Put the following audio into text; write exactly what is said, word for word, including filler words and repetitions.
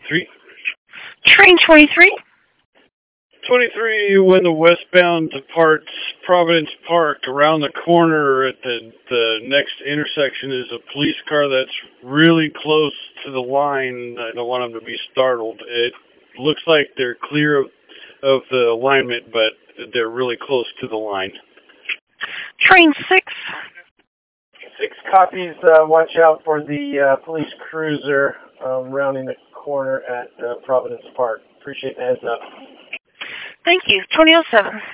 Three. Train twenty-three. twenty-three, when the westbound departs Providence Park, around the corner at the, the next intersection is a police car that's really close to the line. I don't want them to be startled. It looks like they're clear of, of the alignment, but they're really close to the line. Train six. Six copies. Uh, watch out for the uh, police cruiser um, rounding the corner at uh, Providence Park. Appreciate the heads up. Thank you. twenty oh seven.